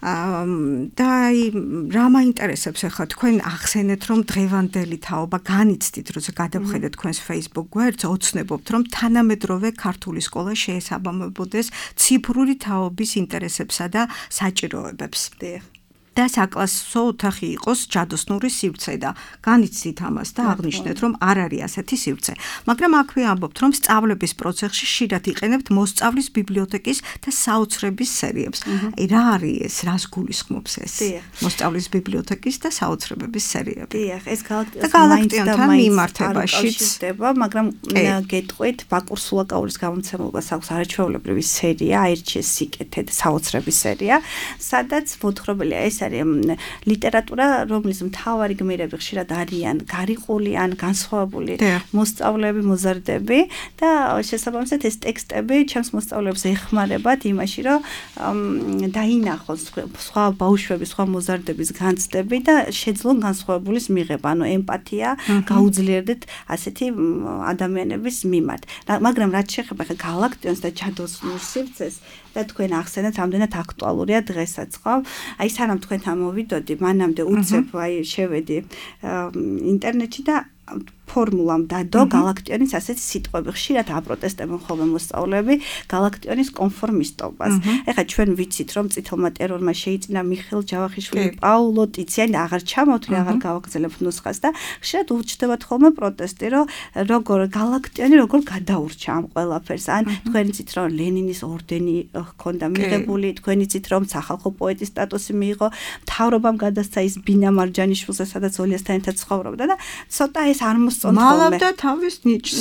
და აი რა მაინტერესებს ახლა თქვენ ახსენეთ რომ დღევანდელი თაობა განიცდით როცა გადავხედეთ თქვენს Facebook გვერდს ოცნებობთ რომ თანამედროვე ქართული სკოლა შეესაბამებოდეს ციფრული თაობის ინტერესებსა და საჭიროებებს. და საკლასო ოთახი იყოს ჯადოსნური სივრცე და განიცდით ამას და აღნიშნეთ რომ არ არის ასეთი სივრცე. მაგრამ აქვე ამბობთ რომ სწავლების პროცესში ხშირად იყენებთ მოსწავლის ბიბლიოთეკის და საოცრების სერიებს. აი რა არის ეს, რას გულისხმობს ეს? მოსწავლის ბიბლიოთეკის და საოცრებების სერიები. დიახ, ეს გალაქტიონთან მიმართებაშიც ხდება, მაგრამ გეტყვით ბაკურ სულაკაურის გამომცემლობას აქვს არაჩვეულებრივი სერია, აირჩიეს სიკეთე და საოცრების სერია, სადაც მოთხრობილია ეს ლიტერატურა, რომლის მთავარი გმირები ხშირად არიან გარიყული ან განსხვავებული მოსწავლეები, მოზარდები და შესაბამისად ეს ტექსტები ჩემს მოსწავლეებს ეხმარებათ იმაში, რომ დაინახონ სხვა ბავშვების, სხვა მოზარდების განცდები და შეძლონ განსხვავებულის მიღება, ანუ ემპათია გაუძლიერდეთ ასეთი ადამიანების მიმართ. მაგრამ რაც შეეხება გალაქტიონს და ჯადოსნურ სივრცეს და თქვენ ახსენეთ, რამდენად აქტუალურია დღესაც, ხო? აი სანამ თქვენთან მოვიდოდი, მანამდე უცებ აი შევედი ინტერნეტში და ფორმულამ დადო გალაქტიონის ასეთი სიტყვები. ხშირად აპროტესტებენ ხოლმე მოსწავლეები გალაქტიონის კონფორმისტობას. ეხლა ჩვენ ვიცით, რომ წითელმა ტერორმა შეიწინა მიხეილ ჯავახიშვილი, პაულო ტიციანი აღარ ჩამოვთვლი, აღარ გავაგრძელებთ ნუსხას და ხშირად უჩნდებათ ხოლმე პროტესტი, რომ როგორ გალაქტიონი როგორ გადაურჩა ამ ყველაფერს. ან თქვენ იცით, რომ ლენინის ორდენი ჰქონდა მიღებული, თქვენ იცით, რომ სახალხო პოეტის სტატუსი მიიღო, მთავრობამ გადასცა ის ბინა მარჯანიშვილზე, სადაც ოლიასთან ერთად ცხოვრობდა და ცოტა ეს არ მალავდა თავის ნიჭს.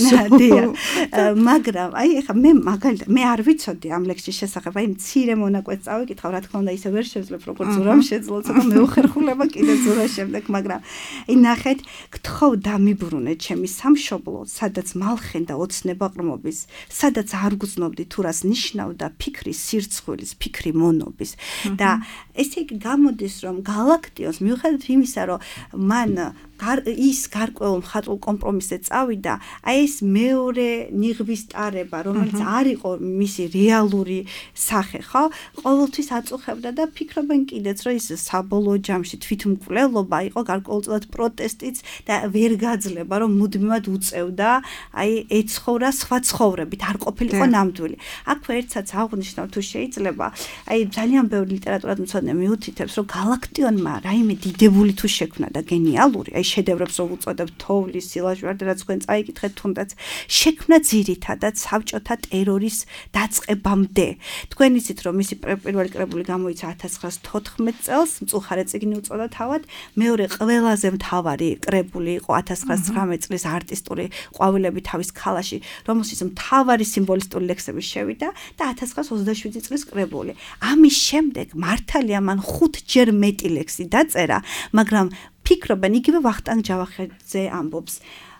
მაგრამ აი ეხლა მე მაგალითად მე არ ვიცოდი ამ ლექსის შესახებ, აი მცირე მონაკვეთს წავიკითხავ, რა თქმა უნდა ისე ვერ შეძლებ როგორც ზურამ შეძლო, ცოტა მეუხერხულება კიდე ზურა შემდეგ, მაგრამ აი ნახეთ, გთხოვ დამიბრუნეთ ჩემი სამშობლო, სადაც მალხენდა ოცნება ყრმობის, სადაც არ გრძნობდი თუ რას ნიშნავდა ფიქრის სირცხვილის, ფიქრი მონობის და ესე იგი გამოდის რომ გალაქტიონს მიუხედავად იმისა, რომ მან ის გარკვეულ მხატვრულ კომპრომისზე წავიდა, აი ეს მეორე ნიღბის ტარება, რომელიც არ იყო მისი რეალური სახე, ხო? ყოველთვის აწუხებდა და ფიქრობენ კიდეც, რომ ის საბოლოო ჯამში თვითმკვლელობა იყო გარკვეულწილად პროტესტიც და ვერ გაძლება, რომ მუდმივად უწევდა, აი ეცხოვრა სხვა ცხოვრებით, არ ყოფილიყო ნამდვილი. აქვე ერთსაც აღნიშნავ თუ შეიძლება, აი ძალიან ბევრი ლიტერატურათმცოდნე მიუთითებს, რომ გალაქტიონმა რაიმე დიდებული თუ შექმნა და გენიალური, აი შედევრებს რო უწოდებთ თოვლის, სილაჟვარდი, რაც თქვენ წაიკითხეთ თუნდაც, შექმნა ძირითადად საბჭოთა ტერორის დაწყებამდე. თქვენ იცით, რომ მისი პირველი კრებული გამოიცა 1914 წელს, მწუხარე წიგნი უწოდა თავად, მეორე ყველაზე მთავარი კრებული იყო 1919 წლის არტისტური ყვავილები თავის ქალაში, რომელშიც მთავარი სიმბოლისტური ლექსები შევიდა და 1927 წლის კრებული. ამის შემდეგ მართალია მან 5-ჯერ მეტი ლექსი დაწერა, მაგრამ ფიქრობენ იგივე ვახტანგ ჯავახიძე ამბობს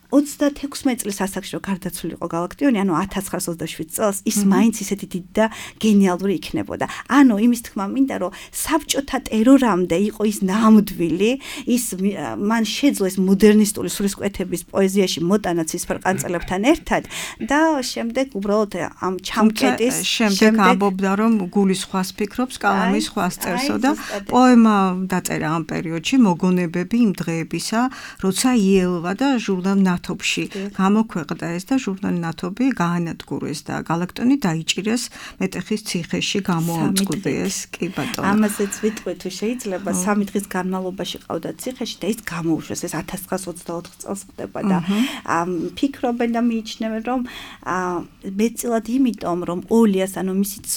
36 წლის ასაკში რომ გარდაცვლილი იყო გალაქტიონი, ანუ 1927 წელს ის მაინც ისეთი დიდი და გენიალური იქნებოდა. ანუ იმის თქმა მინდა, რომ საბჭოთა ტერორამდე იყო ის ნამდვილი, ის მან შეძლო ეს მოდერნისტული სულისკვეთების პოეზიაში მოტანა ცისფერყანწელებთან ერთად და შემდეგ უბრალოდ ამ ჩამკეტის შემდეგ ამბობდა, რომ გული სხვას ფიქრობს, კალამი სხვას წერსო და პოემა დაწერა ამ პერიოდში მოგონებები იმ დღეებისა, როცა იელვა და ჟურნალ ნათობში გამოქვეყნდა ეს და ჟურნალი ნათობი გაანადგურეს და გალაქტიონი დაიჭირეს მეტეხის ციხეში გამოამწყვდიეს. კი ბატონო. ამაზეც ვიტყვი თუ შეიძლება 3 დღის განმავლობაში ყავდა ციხეში და ის გამოუშვეს. ეს 1924 წელს ხდება და ფიქრობენ და მიიჩნევენ რომ მეტწილად იმიტომ რომ ოლიას ანუ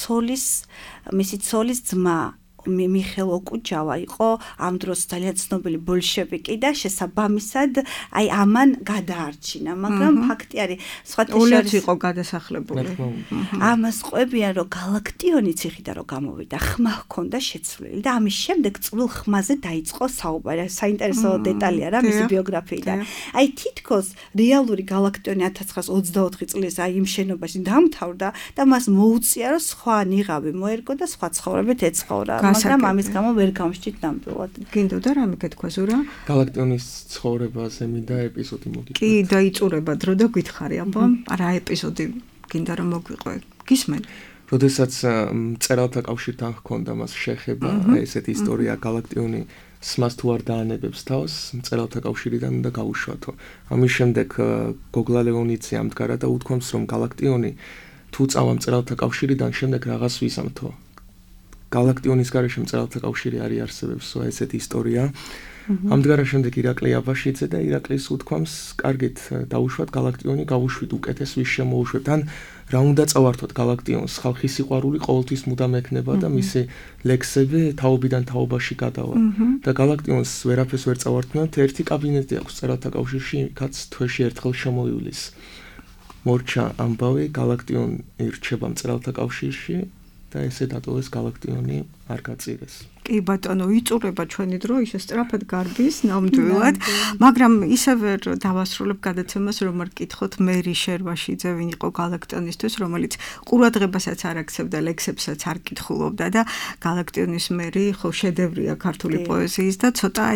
მისი ცოლის ძმა მიხეილ ოკუჯავა იყო ამ დროს ძალიან ცნობილი ბოლშევიკი და შესაბამისად აი ამან გადაარჩინა, მაგრამ ფაქტი არის სხვათაშორის იყო გადასახლებული. ამას ყვებიან რომ გალაქტიონი ციხიდან რომ გამოვიდა, ხმა ჰქონდა შეცვლილი და ამის შემდეგ წვრილ ხმაზე დაიწყო საუბარი. საინტერესო დეტალია რა მისი ბიოგრაფიიდან. აი თითქოს რეალური გალაქტიონი 1924 წლის აი იმ შენობაში დამთავრდა და მას მოუწია რომ სხვა ნიღაბი მოერგო და სხვა ცხოვრებით ეცხოვრა. მაგრამ ამის გამო ვერ გამშჭით ნამდვილად. გინდოდა რამე გეთქვა ზურა? გალაქტიონის ცხოვრებაზე მინდა ეპიზოდი მოგიყვეთ. კი, დაიწურება დრო და გითხარი აბა, რა ეპიზოდი გინდა რომ მოგვიყვე? გისმენ? როდესაც მწერალთა კავშირთან ჰქონდა მას შეხება, ესეთი ისტორია გალაქტიონი სმას თუ არ დაანებებს თავს, მწერალთა კავშირიდან უნდა გაუშვათო. ამის შემდეგ გოგლა ლეონიძე ამდგარა და უთქვამს, რომ გალაქტიონი თუ წავა მწერალთა კავშირიდან, შემდეგ რაღაც ვისამთო. გალაქტიონის გარეშე მწერალთა კავშირი არ იარსებებსო, ესეთი ისტორია. ამდგარა შემდეგ ირაკლი აბაშიძე და ირაკლის უთქვამს, კარგით, დაუშვათ გალაქტიონი, გავუშვით უკეთეს ვის შემოუშვებთ. ან რა უნდა წავართოთ გალაქტიონს, ხალხის სიყვარული ყოველთვის მუდამ ექნება და მისი ლექსები თაობიდან თაობაში გადავა. და გალაქტიონს ვერაფერს ვერ წავართმევთ, ერთი კაბინეტი აქვს მწერალთა კავშირში, იქაც თვეში ერთხელ შემოივლის. მორჩა ამბავი, გალაქტიონი ირჩება მწერალთა კავშირში და ესე დატოვეს გალაქტიონი არ გაწირეს. კი ბატონო, იწურება ჩვენი დრო, ისე სწრაფად გარბის ნამდვილად, მაგრამ ისევე დავასრულებ გადაცემას, რომ არ გკითხოთ მერი შერვაშიძე, ვინ იყო გალაქტიონისთვის, რომელიც ყურადღებასაც არ აქცევდა, ლექსებსაც არ კითხულობდა და გალაქტიონის მერი ხო შედევრია ქართული პოეზიის და ცოტა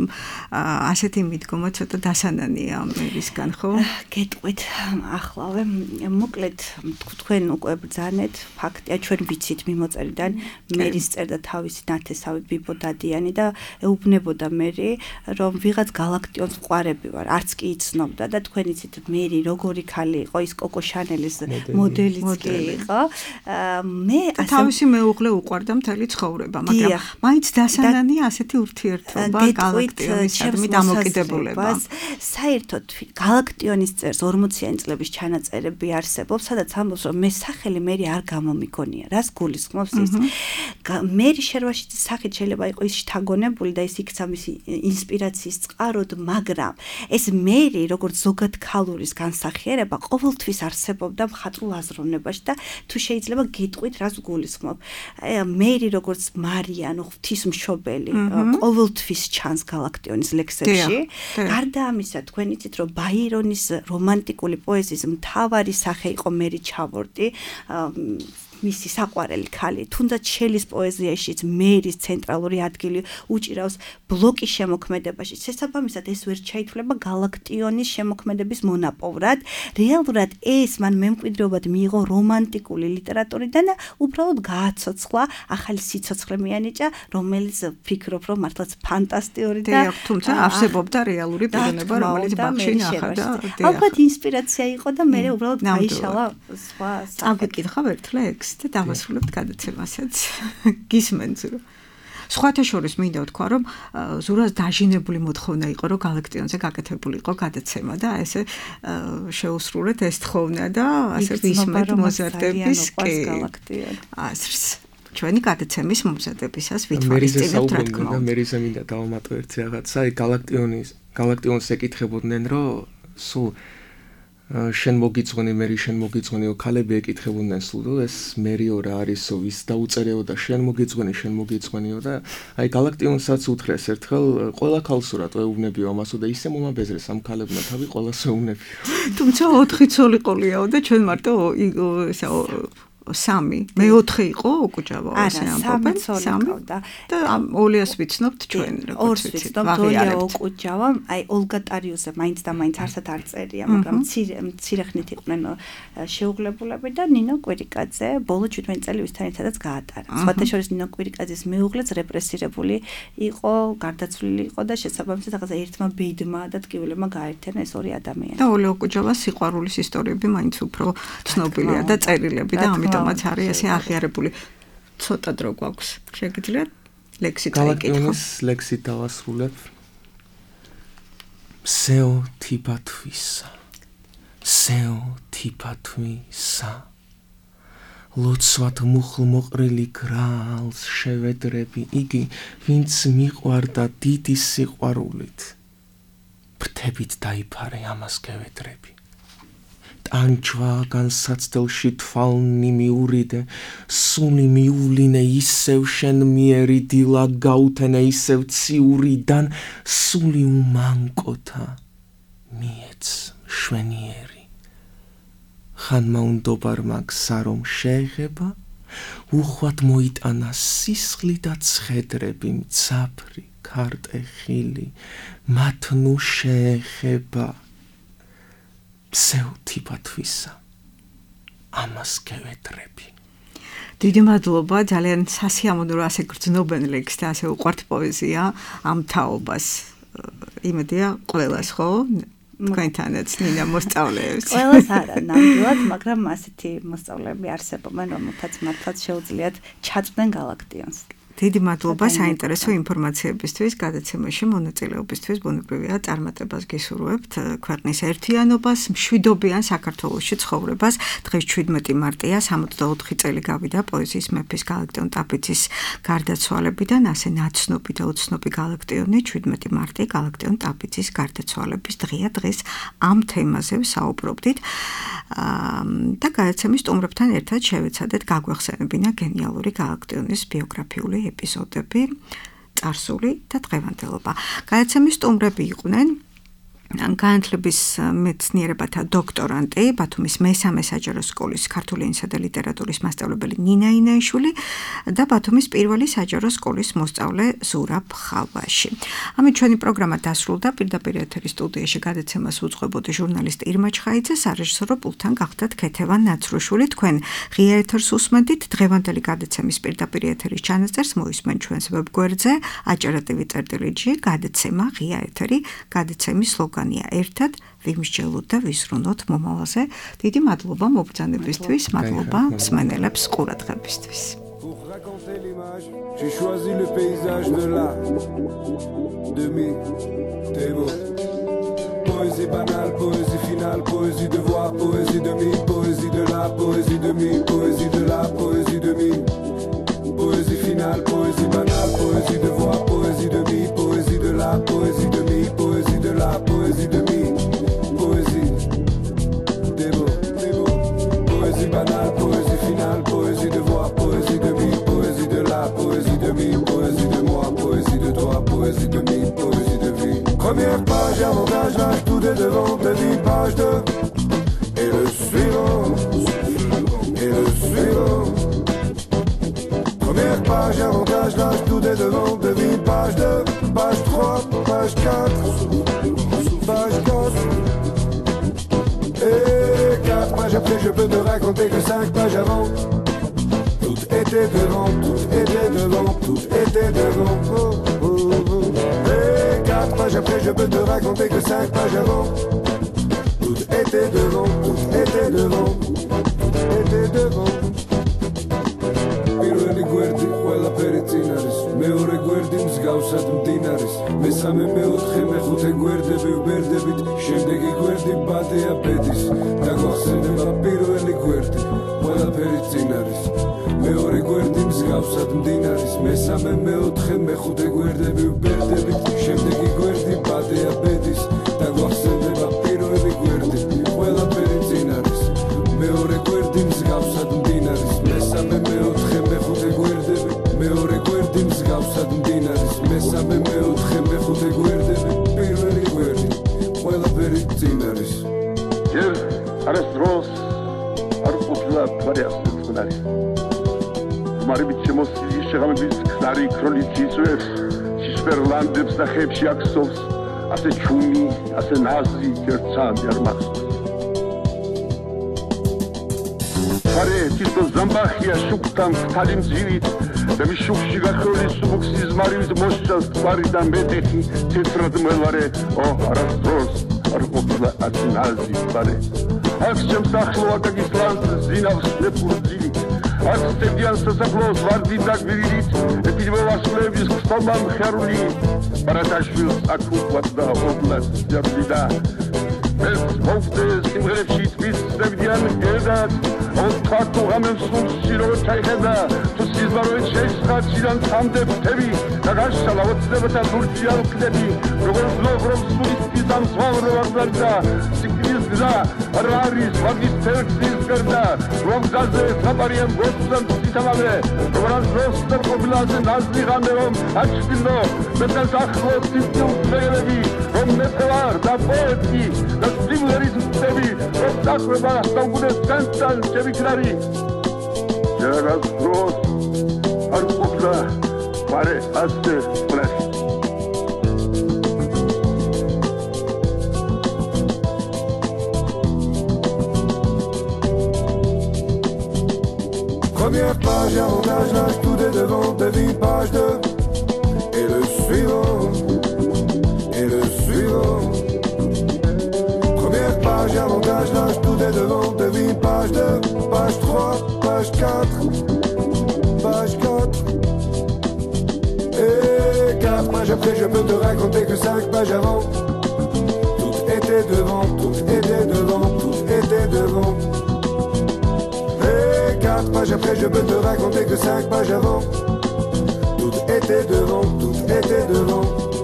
ასეთი მიდგომა ცოტა დასანანია მერისგან, ხო? გეტყვით ახლავე, მოკლედ თქვენ უკვე ბრძანეთ, ფაქტია ჩვენ ვიცით მიმოწერიდან მერის წერდა თავისი ნათესავი ბიბო დადიანი და ეუბნებოდა მერი, რომ ვიღაც გალაქტიონს ყვარები ვარ, არც კი იცნობდა და თქვენ იცით მერი როგორი ქალი იყო, ის კოკო შანელის მოდელიც კი იყო. მე თავისი მეუღლე უყვარდა მთელი ცხოვრება, მაგრამ მაინც დასანანია ასეთი ურთიერთობა გალაქტიონისადმი დამოკიდებულებას. საერთოდ გალაქტიონის წერს 40-იანი წლების ჩანაწერები არსებობს, სადაც ამბობს, რომ მე სახელი მერი არ გამომიგონია. რას გულისხმობს ის? მერი შერვაშიძის სახით შეიძლება იყო ის შთაგონებული და ის იქცა მისი ინსპირაციის წყაროდ, მაგრამ ეს მერი როგორც ზოგად ქალურის განსახიერება ყოველთვის არსებობდა მხატვრულ აზროვნებაში და თუ შეიძლება გეტყვით რას გულისხმობ. მერი როგორც მარიანო ღვთისმშობელი ყოველთვის ჩანს გალაქტიონის ლექსებში. გარდა ამისა, თქვენ იცით, რომ ბაირონის რომანტიკული პოეზიის მთავარი სახე იყო მერი ჩავორტი, მისი საყვარელი ქალი, თუნდაც შელის პოეზიაშიც მერის ცენტრალური ადგილი უჭირავს ბლოკის შემოქმედებაში. შესაბამისად, ეს ვერ ჩაითვლება გალაქტიონის შემოქმედების მონაპოვრად. რეალურად ეს მან მემკვიდრეობად მიიღო რომანტიკული ლიტერატურიდან და უბრალოდ გააცოცხლა, ახალი სიცოცხლე მიანიჭა, რომელიც ვფიქრობ, რომ მართლაც ფანტასტიკური და თუმცა არსებობდა რეალური პიროვნება, რომელიც ბაღში ნახა და ალბათ ინსპირაცია იყო და მე უბრალოდ გაიშალა სხვა წავიკითხავ ერთ ლექსს და დავასრულებთ გადაცემასაც. გისმენთ რომ სხვათა შორის მინდა ვთქვა, რომ ზურას დაჟინებული მოთხოვნა იყო, რომ გალაქტიონზე გაკეთებული იყო გადაცემა და ესე შეუსრულეთ ეს თხოვნა და ასე ვისმენთ მოზარდების აზრს. ჩვენი გადაცემის მომზადებისას ვითვალისწინებთ რა თქმა უნდა. მერიზე მინდა დავამატო ერთი რაღაცა, გალაქტიონს ეკითხებოდნენ, რომ სულ შენ მოგიწვენი მერი შენ მოგიწვენიო ქალები ეკითხებოდნენ სულ ეს მერიო რა არისო ვის დაუწერეო და შენ მოგიწვენიო და აი გალაქტიონსაც უთხრეს ერთხელ ყველა ქალს რატო ეუბნებიო ამასო და ისე მომაბეზრეს ამ ქალებმა თავი ყველას ეუბნებიო. თუმცა 4 ცოლი ყოლიაო და ჩვენ მარტო ესა 3 მე-4 იყო უკუჯავა ასე ამბობენ 3 და ოლიას ვიცნობთ ჩვენ როგორც ვიცით ვაღიარებთ უკუჯავა აი ოლგა ტარიუსზე მაინც და მაინც არსად არ წერია მაგრამ მცირეხნით იყვნენ შეუღლებულები და ნინო კვირიკაძე ბოლო 17 წელი ვისთან ერთადაც გაატარა სხვათა შორის ნინო კვირიკაძის მეუღლეც რეპრესირებული იყო გარდაცვლილი იყო და შესაბამისად რაღაცა ერთმა ბედმა და ტკივილებმა გააერთიანა ეს ორი ადამიანი და ოლე უკუჯავას სიყვარულის ისტორიები მაინც უფრო ცნობილია და წერილები და ამიტომაც არის ასე აღიარებული. ცოტა დრო გვაქვს. შეგიძლიათ ლექსით აიკითხო. გალაქტიონის ლექსით დავასრულებ. სეო თიფათვისა. ლოცვად მუხლ მოყრილი გრალს შევედრები იგი ვინც მიყვარდა დიდი სიყვარულით. ფრთებით დაიფარე ამას გევედრები. ანჩვა განსაცდელში თვალნი მიურიდე სული მიულინე ისევ შენ მიერი დილა გაუთენე ისევ ციურიდან სული უმანკოთა მიეც შვენიერი ხანმა უნდობარმა გსარომ შეღება უხვად მოიტანა სისხლი და ცხედრები მცაფრი ქარტეხილი მათ ნუ შეეხება სეო თიფათვისა ამას გევედრები დიდი მადლობა, ძალიან სასიამოვნო რომ ასე გრძნობენ ლექსს და ასე უყვართ პოეზია ამ თაობას. იმედია ყველას ხო? თქვენთანაც ნინა მოსწავლეებს. ყველას არა, ნამდვილად, მაგრამ ასეთი მოსწავლეები არსებობენ, რომელთაც მართლაც შეუძლიათ ჩაწვდნენ გალაქტიონს. დიდი მადლობა საინტერესო ინფორმაციებისთვის, გადაცემაში მონაწილეობისთვის, ბუნებრივია წარმატებას გისურვებთ, ქვეყნის ერთიანობას, მშვიდობიან საქართველოში ცხოვრებას. დღეს 17 მარტია, 64 წელი გავიდა პოეზიის მეფის გალაქტიონ ტაბიძის გარდაცვალებიდან, ასე ნაცნობი და უცნობი გალაქტიონი 17 მარტი გალაქტიონ ტაბიძის გარდაცვალების დღეა. დღეს ამ თემაზე ვსაუბრობდით და გადაცემის სტუმრებთან ერთად შევეცადეთ გაგვეხსენებინა გენიალური გალაქტიონის ბიოგრაფიული ეპიზოდები, წარსული და დღევანდელობა. გადაცემის სტუმრები იყვნენ განათლების მეცნიერებათა დოქტორანტი, ბათუმის მესამე საჯარო სკოლის ქართული ენისა და ლიტერატურის მასწავლებელი ნინა ინაიშვილი და ბათუმის პირველი საჯარო სკოლის მოსწავლე ზურაბ ხალვაში. ამით ჩვენი პროგრამა დასრულდა. პირდაპირ ეთერის სტუდიაში გადაცემას უძღვებოდი ჟურნალისტი ირმა ჩხაიძე, სარეჟისორო პულტთან გახდათ ქეთევან ნაცრუშვილი. თქვენ ღია ეთერს უსმენდით. დღევანდელი გადაცემის პირდაპირ ეთერის ჩანაწერს მოისმენ ჩვენს ვებგვერდზე acerativi.gi გადაცემა ღია ეთერი, გადაცემის სლოგანი ერთად ვიმსჯელოთ და ვისრუნოთ მომავალზე. დიდი მადლობა მობრძანებისთვის, მადლობა მსმენელებს ყურადღებისთვის. Pour raconter l'image, j'ai choisi le paysage de la demi des mots. Poésie banale, poésie finale, poésie de voix, poésie demi, poésie de la, poésie demi, poésie de la, poésie demi. Poésie finale, poésie banale, poésie de voix, poésie demi, poésie de la, poésie demi, poésie de la, poésie demi. Poésie des mots, poésie banale, poésie finale, poésie de voix, poésie demi, poésie de la, poésie demi, poésie de moi, poésie de toi, poésie demi, poésie de vie. Première page, avantage, l'âge, tout est devant, devine, page 2. Et le suivant, et le suivant. Première page, avantage, l'âge, tout est devant, devine, page 2, page 3, page 4, page 4. Et 4 pages après, je peux te raconter que 5 pages avant. Tout était devant, tout était devant, tout était devant. Oh, oh, oh. Et 4 pages après, je peux te raconter que 5 pages avant. Tout était devant, tout était devant, tout était devant. Პირველი გვერდი ყველა ფერიცინ არის, მეორე გვერდი მსგავსად მდინარის, მესამე, მეოთხე, მეხუთე გვერდები ვბერდებით, შემდეგი გვერდი ბადეა ბედის, დაგვახსენება პირველი გვერდი ყველა ფერიცინ არის, მეორე გვერდი მსგავსად მდინარის, მესამე, მეოთხე, მეხუთე გვერდები ვბერდებით, შემდეგი გვერდი ბადეა ბედის, დაგვახსენება პირველი გვერდი ყველა ფერიცინ არის, მეორე გვერდი მსგავსად მდინარის, მესამე, მეოთხე, მეხუთე გვერდები, მეორე გვერდი მსგავსად მდინარის, მესამე, მეოთხე, მეხუთე გვერდები, პირველი გვერდი ყველაფერი წინ არის. ჯერ არასდროს არ ყოფილა თქვენი ასე წყნარი. მარებით შემოსილი შეღამების ქნარი ქრონით ისვებს, შიშპერლანდებს და ხებში აქსოვს, ასე ჩუმი, ასე ნაზი, ჯერცამი არ მახსოვს. Pare, tito zambahia shuktam talim zivit, da mi shukshi gakholi subuksiz marivit moshas tvaridan betexi, tetrad melvare, arastros, arqopila atinazi pare. Aks შემსახლოა და გისლანს ზინავს ნეპურძილი, aks სტებიან სასახლოს ვარდი და გვირილით, ეპიდემიოლოგების ხსოვნა მხარული, ბარათაშვილს აქ უყვათ და ოპლას ჯაბლიდა. ეს მოვდეს სიმღერებში თვით სტებიან გერდად, ოთქართო გამემსულს სირო ჩაიხედა, თუ სიზმაროეთ შეისხაჩიდან თამდე ფთები, და გაშალა ოცნებათა დურჯია ვკდები, როგორც ლოგრობს სულისტის ამ სვავროვარდა, სიკრის გზა, არ არის ვაგის თერგზის გერდა, რომ გზაზე საპარიან გოსთან ციტამავე, როგორც როსტერ ყოფილაზე ნაზი ღამე რომ აჩვინო, მეტას ახლოს სიტუს მეგრები, რომ მეტევარ და პოეტი, და სიმღერის მწები, რომ დახვება სტამბულის ცენტრალ შევიქრარი. ჯერას დროს არ ყოფილა მარე ასე პლეს. Première page, avantage, l'âge, tout est devant, devine page 2. Et le suivant, et le suivant. Première page, avantage, l'âge, tout est devant, devine page 2. Page 3, page 4, page 4. Et 4 pages après, je peux te raconter que 5 pages avant. Tout était devant, tout était devant, tout était devant. 4 pages après, je peux te raconter que 5 pages avant. Tout était devant, tout était devant.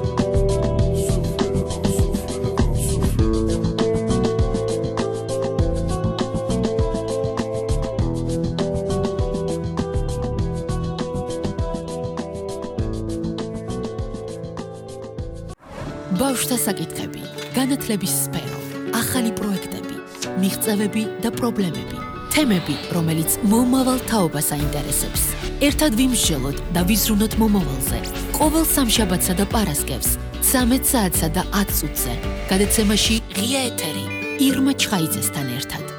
ბავშვთა საკითხები, განათლების სფერო, ახალი პროექტები, მიღწევები და პრობლემები. თემები, რომელიც მომავალ თაობას აინტერესებს. ერთად ვიმსჯელოთ და ვიზრუნოთ მომავალზე. ყოველ სამშაბათსა და პარასკევს 13 საათსა და 10 წუთზე. გადაცემაში ღია ეთერი ირმა ჩხაიძესთან ერთად.